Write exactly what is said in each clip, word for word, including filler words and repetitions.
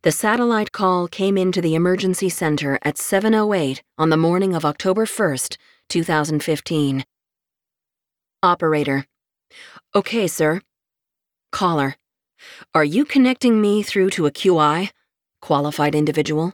The satellite call came into the emergency center at seven oh eight on the morning of October first, two thousand fifteen. Operator: Okay, sir. Caller: Are you connecting me through to a Q I? Qualified individual.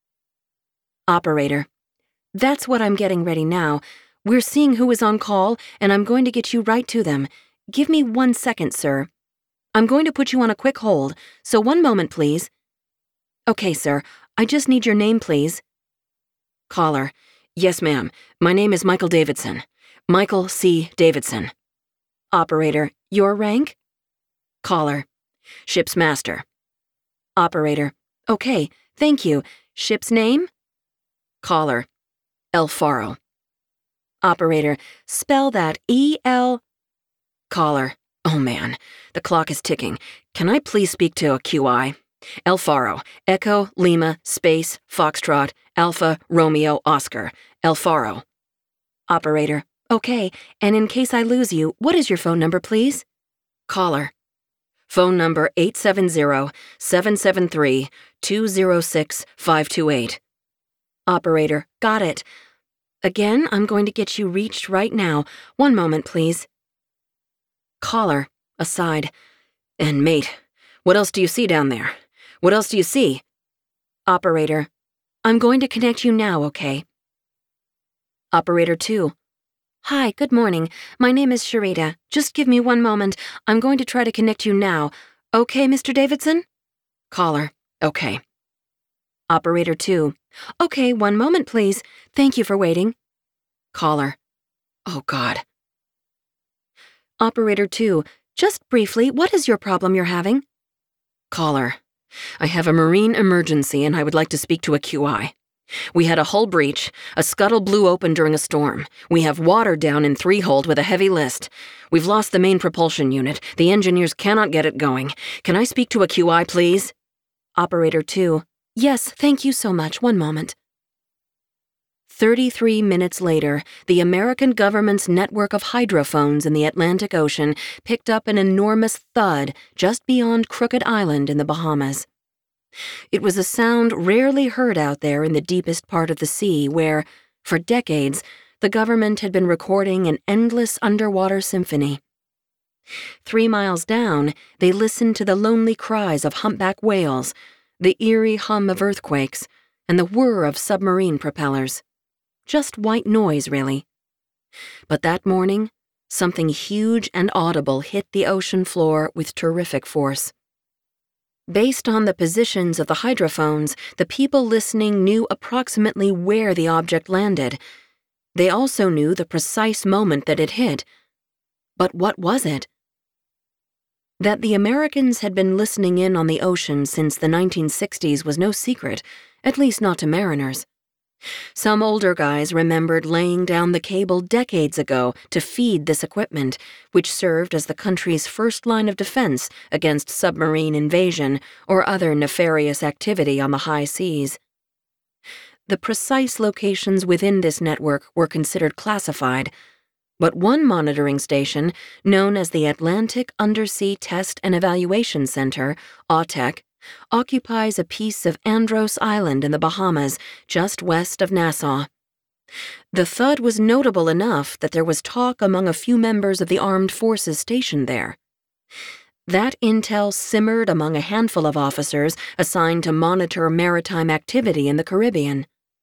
Operator: That's what I'm getting ready now. We're seeing who is on call, and I'm going to get you right to them. Give me one second, sir. I'm going to put you on a quick hold, so one moment, please. Okay, sir. I just need your name, please. Caller: Yes, ma'am. My name is Michael Davidson. Michael C. Davidson. Operator: Your rank? Caller: Ship's master. Operator: Okay, thank you. Ship's name? Caller: El Faro. Operator: Spell that E L... Caller: Oh man, the clock is ticking. Can I please speak to a Q I? El Faro, Echo, Lima, Space, Foxtrot, Alpha, Romeo, Oscar. El Faro. Operator: Okay, and in case I lose you, what is your phone number, please? Caller: Phone number eight seven zero, seven seven three, two zero six, five two eight. Operator: Got it. Again, I'm going to get you reached right now. One moment, please. Caller, aside: And mate, what else do you see down there? What else do you see? Operator: I'm going to connect you now, okay? Operator two: Hi, good morning. My name is Sharita. Just give me one moment. I'm going to try to connect you now. Okay, Mister Davidson? Caller: Okay. Operator two: Okay, one moment, please. Thank you for waiting. Caller: Oh, God. Operator two: Just briefly, what is your problem you're having? Caller: I have a marine emergency and I would like to speak to a Q I. We had a hull breach. A scuttle blew open during a storm. We have water down in three-hold with a heavy list. We've lost the main propulsion unit. The engineers cannot get it going. Can I speak to a Q I, please? Operator two: Yes, thank you so much. One moment. Thirty-three minutes later, the American government's network of hydrophones in the Atlantic Ocean picked up an enormous thud just beyond Crooked Island in the Bahamas. It was a sound rarely heard out there in the deepest part of the sea where, for decades, the government had been recording an endless underwater symphony. Three miles down, they listened to the lonely cries of humpback whales, the eerie hum of earthquakes, and the whir of submarine propellers. Just white noise, really. But that morning, something huge and audible hit the ocean floor with terrific force. Based on the positions of the hydrophones, the people listening knew approximately where the object landed. They also knew the precise moment that it hit. But what was it? That the Americans had been listening in on the ocean since the nineteen sixties was no secret, at least not to mariners. Some older guys remembered laying down the cable decades ago to feed this equipment, which served as the country's first line of defense against submarine invasion or other nefarious activity on the high seas. The precise locations within this network were considered classified, but one monitoring station, known as the Atlantic Undersea Test and Evaluation Center, A T E C, occupies a piece of Andros Island in the Bahamas, just west of Nassau. The thud was notable enough that there was talk among a few members of the armed forces stationed there. That intel simmered among a handful of officers assigned to monitor maritime activity in the Caribbean.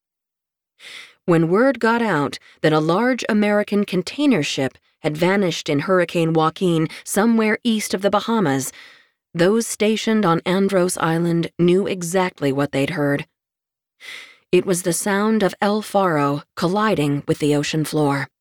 When word got out that a large American container ship had vanished in Hurricane Joaquin somewhere east of the Bahamas, those stationed on Andros Island knew exactly what they'd heard. It was the sound of El Faro colliding with the ocean floor.